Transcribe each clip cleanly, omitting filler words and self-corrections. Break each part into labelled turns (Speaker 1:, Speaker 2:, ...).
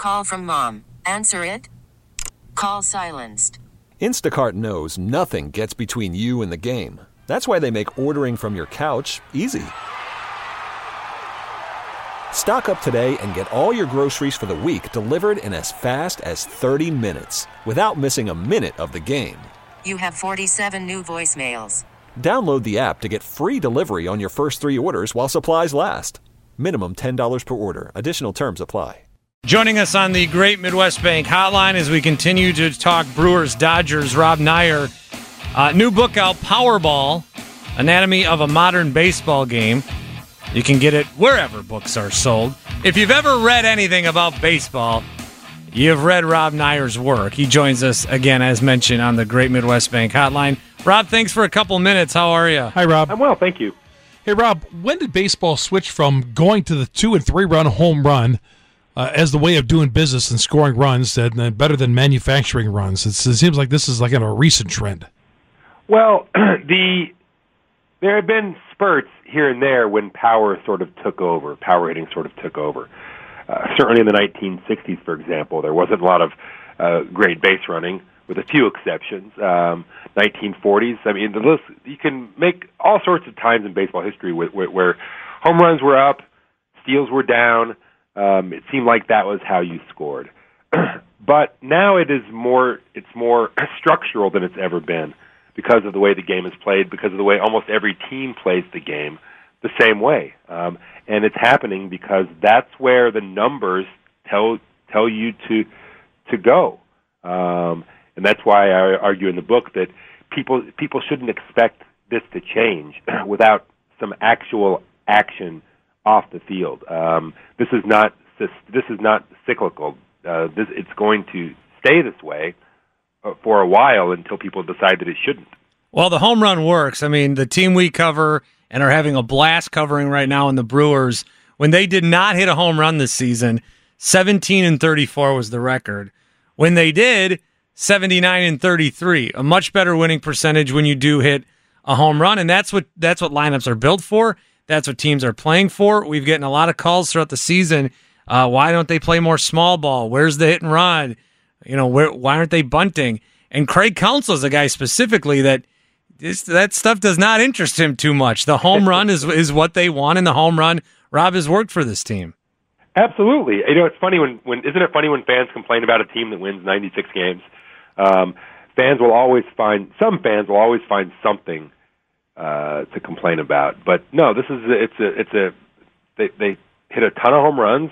Speaker 1: Call from mom. Answer it. Call silenced.
Speaker 2: Instacart knows nothing gets between you and the game. That's why they make ordering from your couch easy. Stock up today and get all your groceries for the week delivered in as fast as 30 minutes without missing a minute of the game.
Speaker 1: You have 47 new voicemails.
Speaker 2: Download the app to get free delivery on your first 3 orders while supplies last. Minimum $10 per order. Additional terms apply.
Speaker 3: Joining us on the Great Midwest Bank Hotline as we continue to talk Brewers, Dodgers, Rob Neyer. New book out, Powerball, Anatomy of a Modern Baseball Game. You can get it wherever books are sold. If you've ever read anything about baseball, you've read Rob Neyer's work. He joins us again, as mentioned, on the Great Midwest Bank Hotline. Rob, thanks for a couple minutes. How are you?
Speaker 4: Hi, Rob.
Speaker 5: I'm well, thank you.
Speaker 4: Hey, Rob, when did baseball switch from going to the 2- and 3-run home run as the way of doing business and scoring runs and better than manufacturing runs? It seems like this is like a recent trend.
Speaker 5: Well, there have been spurts here and there when power hitting sort of took over. Certainly in the 1960s, for example, there wasn't a lot of great base running, with a few exceptions. 1940s, I mean, the list, you can make all sorts of times in baseball history where home runs were up, steals were down. It seemed like that was how you scored. But now it's more structural than it's ever been because of the way the game is played, because of the way almost every team plays the game the same way. And it's happening because that's where the numbers tell you to go. And that's why I argue in the book that people shouldn't expect this to change without some actual action off the field. This is not cyclical. It's going to stay this way for a while until people decide that it shouldn't.
Speaker 3: Well, the home run works. I mean, the team we cover and are having a blast covering right now in the Brewers, when they did not hit a home run this season, 17-34 was the record. When they did, 79-33, a much better winning percentage when you do hit a home run, and that's what lineups are built for. That's what teams are playing for. We've gotten a lot of calls throughout the season. Why don't they play more small ball? Where's the hit and run? Why aren't they bunting? And Craig Counsell is a guy specifically that stuff does not interest him too much. The home run is what they want, and the home run, Rob, has worked for this team.
Speaker 5: Absolutely. It's funny when isn't it funny when fans complain about a team that wins 96 games? Fans will always find something to complain about. But no, they hit a ton of home runs,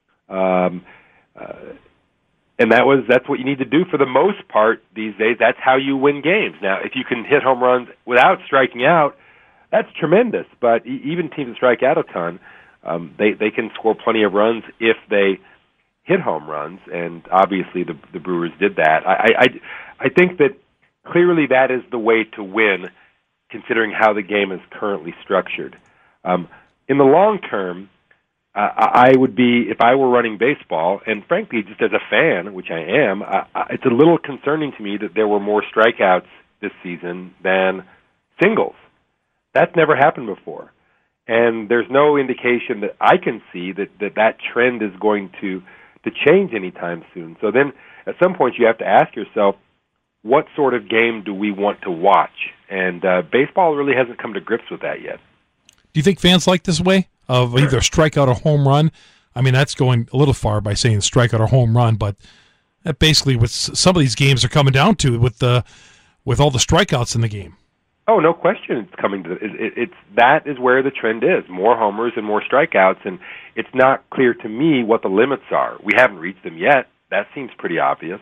Speaker 5: and that's what you need to do for the most part these days. That's how you win games. Now, if you can hit home runs without striking out, that's tremendous. But even teams that strike out a ton, they can score plenty of runs if they hit home runs, and obviously the Brewers did that. I think that clearly that is the way to win, considering how the game is currently structured. In the long term, I would be, if I were running baseball, and frankly, just as a fan, which I am, it's a little concerning to me that there were more strikeouts this season than singles. That's never happened before. And there's no indication that I can see that trend is going to change anytime soon. So then at some point you have to ask yourself, what sort of game do we want to watch? And baseball really hasn't come to grips with that yet.
Speaker 4: Do you think fans like this way of either strikeout or home run? I mean, that's going a little far by saying strikeout or home run, but that basically what some of these games are coming down to with all the strikeouts in the game.
Speaker 5: Oh, no question. It's coming to that is where the trend is: more homers and more strikeouts. And it's not clear to me what the limits are. We haven't reached them yet. That seems pretty obvious.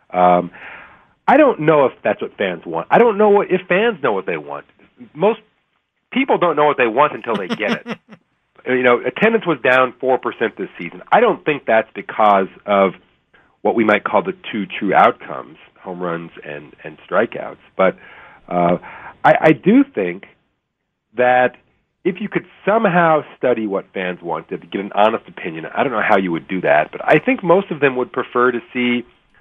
Speaker 5: I don't know if that's what fans want. I don't know if fans know what they want. Most people don't know what they want until they get it. Attendance was down 4% this season. I don't think that's because of what we might call the two true outcomes, home runs and strikeouts. But I do think that if you could somehow study what fans wanted to get an honest opinion, I don't know how you would do that, but I think most of them would prefer to see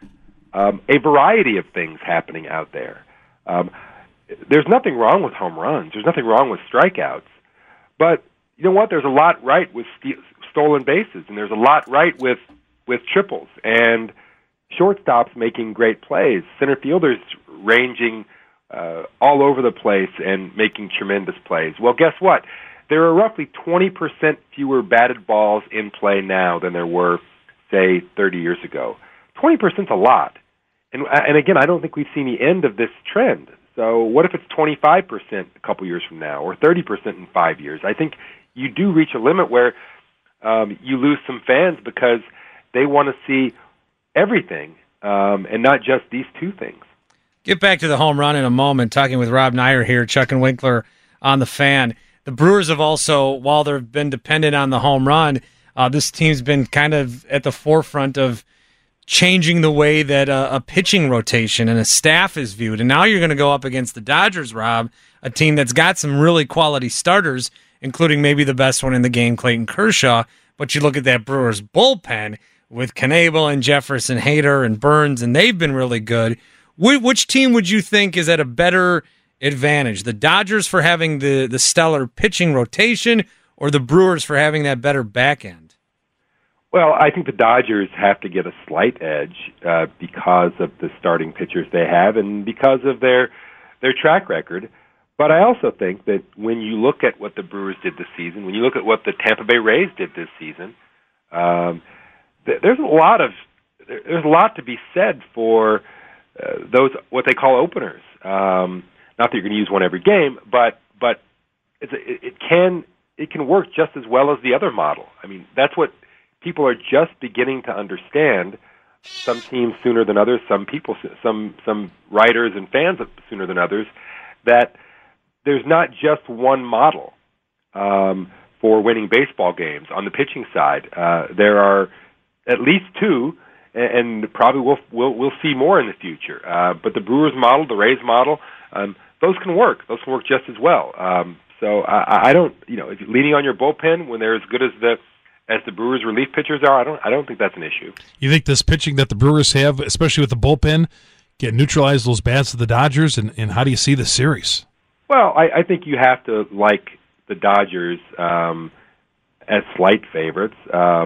Speaker 5: a variety of things happening out there. There's nothing wrong with home runs. There's nothing wrong with strikeouts. But you know what? There's a lot right with stolen bases, and there's a lot right with with triples and shortstops making great plays, center fielders ranging all over the place and making tremendous plays. Well, guess what? There are roughly 20% fewer batted balls in play now than there were, say, 30 years ago. 20% is a lot. And again, I don't think we've seen the end of this trend. So what if it's 25% a couple years from now, or 30% in 5 years? I think you do reach a limit where you lose some fans because they want to see everything and not just these two things.
Speaker 3: Get back to the home run in a moment, talking with Rob Neyer here, Chuck and Winkler on the Fan. The Brewers have also, while they've been dependent on the home run, this team's been kind of at the forefront of changing the way that a pitching rotation and a staff is viewed. And now you're going to go up against the Dodgers, Rob, a team that's got some really quality starters, including maybe the best one in the game, Clayton Kershaw. But you look at that Brewers bullpen with Knebel and Jefferson, Hader and Burns, and they've been really good. Which team would you think is at a better advantage? The Dodgers for having the stellar pitching rotation, or the Brewers for having that better back end?
Speaker 5: Well, I think the Dodgers have to get a slight edge because of the starting pitchers they have and because of their track record. But I also think that when you look at what the Brewers did this season, when you look at what the Tampa Bay Rays did this season, there's a lot to be said for those what they call openers. Not that you're going to use one every game, but it can work just as well as the other model. I mean, that's what people are just beginning to understand. Some teams sooner than others, some writers and fans sooner than others, that there's not just one model for winning baseball games. On the pitching side, there are at least two, and probably we'll see more in the future. But the Brewers model, the Rays model, those can work. Those can work just as well. So I don't, if you're leaning on your bullpen when they're as good as the Brewers' relief pitchers are, I don't think that's an issue.
Speaker 4: You think this pitching that the Brewers have, especially with the bullpen, can neutralize those bats of the Dodgers? And how do you see the series?
Speaker 5: Well, I think you have to like the Dodgers as slight favorites.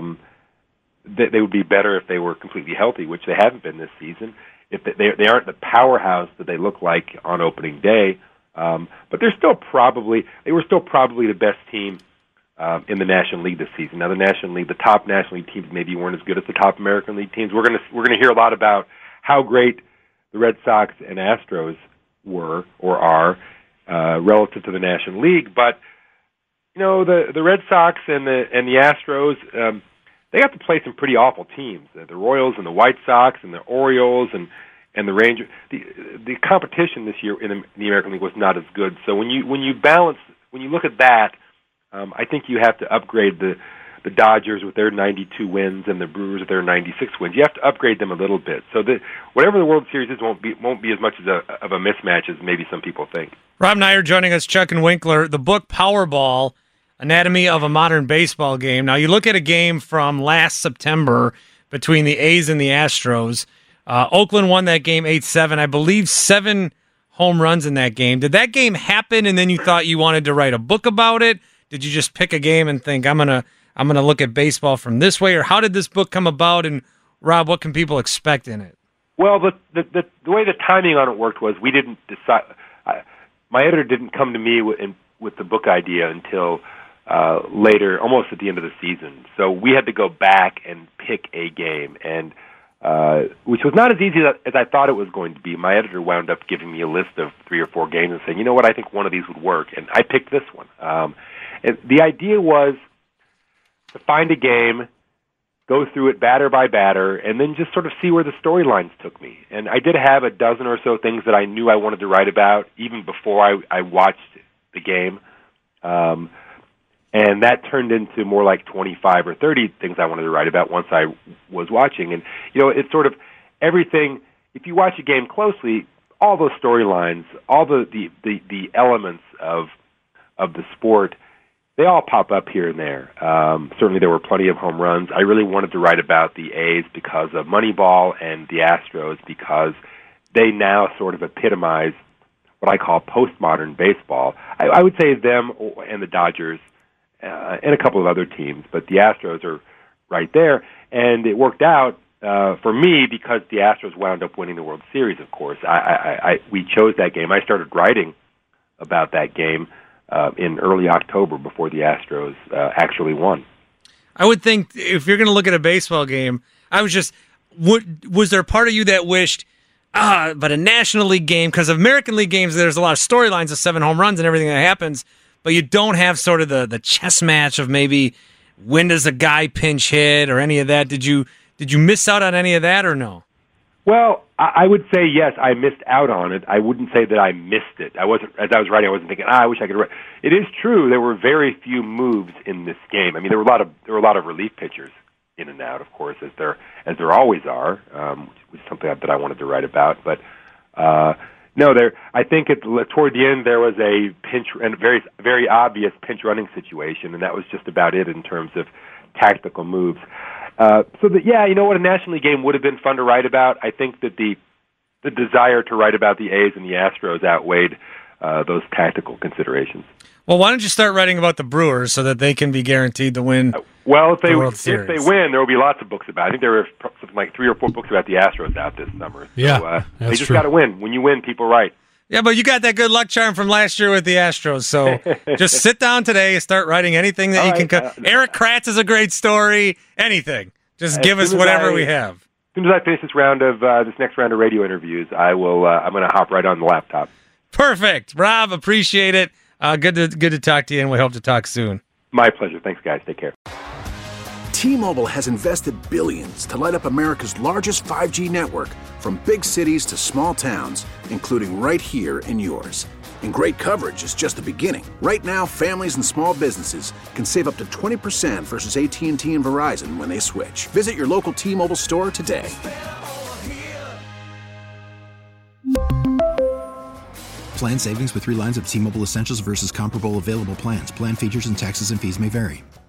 Speaker 5: They would be better if they were completely healthy, which they haven't been this season. If they aren't the powerhouse that they look like on opening day, but they were still probably the best team in the National League this season. Now, the top National League teams maybe weren't as good as the top American League teams. We're gonna hear a lot about how great the Red Sox and Astros were or are relative to the National League, but the Red Sox and the Astros. They got to play some pretty awful teams. The Royals and the White Sox and the Orioles and the Rangers. The competition this year in the American League was not as good. So when you look at that, I think you have to upgrade the Dodgers with their 92 wins and the Brewers with their 96 wins. You have to upgrade them a little bit. So whatever the World Series is won't be as much of a mismatch as maybe some people think.
Speaker 3: Rob Neyer joining us, Chuck and Winkler. The book Powerball, Anatomy of a Modern Baseball Game. Now, you look at a game from last September between the A's and the Astros. Oakland won that game 8-7. I believe 7 home runs in that game. Did that game happen and then you thought you wanted to write a book about it? Did you just pick a game and think, I'm gonna look at baseball from this way? Or how did this book come about? And, Rob, what can people expect in it?
Speaker 5: Well, the way the timing on it worked was we didn't decide. My editor didn't come to me with the book idea until later, almost at the end of the season. So we had to go back and pick a game, and which was not as easy as I thought it was going to be. My editor wound up giving me a list of 3 or 4 games and saying, you know what, I think one of these would work, and I picked this one. And the idea was to find a game, go through it batter by batter, and then just sort of see where the storylines took me. And I did have a dozen or so things that I knew I wanted to write about even before I watched the game. And that turned into more like 25 or 30 things I wanted to write about once I was watching. And, it's sort of everything. If you watch a game closely, all those storylines, all the elements of the sport, they all pop up here and there. Certainly there were plenty of home runs. I really wanted to write about the A's because of Moneyball and the Astros because they now sort of epitomize what I call postmodern baseball. I would say them and the Dodgers and a couple of other teams, but the Astros are right there. And it worked out for me because the Astros wound up winning the World Series, of course. We chose that game. I started writing about that game in early October before the Astros actually won.
Speaker 3: I would think if you're going to look at a baseball game, was there part of you that wished, but a National League game, because of American League games, there's a lot of storylines of 7 home runs and everything that happens, but you don't have sort of the chess match of maybe when does a guy pinch hit or any of that. Did you miss out on any of that or no?
Speaker 5: Well, I would say yes, I missed out on it. I wouldn't say that I missed it. I wasn't, as I was writing, I wasn't thinking, I wish I could write. It is true there were very few moves in this game. I mean, there were a lot of relief pitchers in and out, of course, as there always are, which is something that I wanted to write about. But no, I think toward the end there was a pinch and very very obvious pinch running situation, and that was just about it in terms of tactical moves. You know what, a National League game would have been fun to write about. I think that the desire to write about the A's and the Astros outweighed those tactical considerations.
Speaker 3: Well, why don't you start writing about the Brewers so that they can be guaranteed to win?
Speaker 5: Well, if they
Speaker 3: World Series.
Speaker 5: If they win, there will be lots of books about it. I think there were something like 3 or 4 books about the Astros out this summer.
Speaker 4: Yeah,
Speaker 5: they just got to win. When you win, people write.
Speaker 3: Yeah, but you got that good luck charm from last year with the Astros, so just sit down today and start writing anything that you can. Eric Kratz is a great story. Anything. Just give us whatever we have.
Speaker 5: As soon as I finish this next round of radio interviews, I'm going to hop right on the laptop.
Speaker 3: Perfect, Rob. Appreciate it. Good to talk to you, and we hope to talk soon.
Speaker 5: My pleasure. Thanks, guys. Take care.
Speaker 6: T-Mobile has invested billions to light up America's largest 5G network, from big cities to small towns, including right here in yours. And great coverage is just the beginning. Right now, families and small businesses can save up to 20% versus AT&T and Verizon when they switch. Visit your local T-Mobile store today.
Speaker 7: Plan savings with 3 lines of T-Mobile Essentials versus comparable available plans. Plan features and taxes and fees may vary.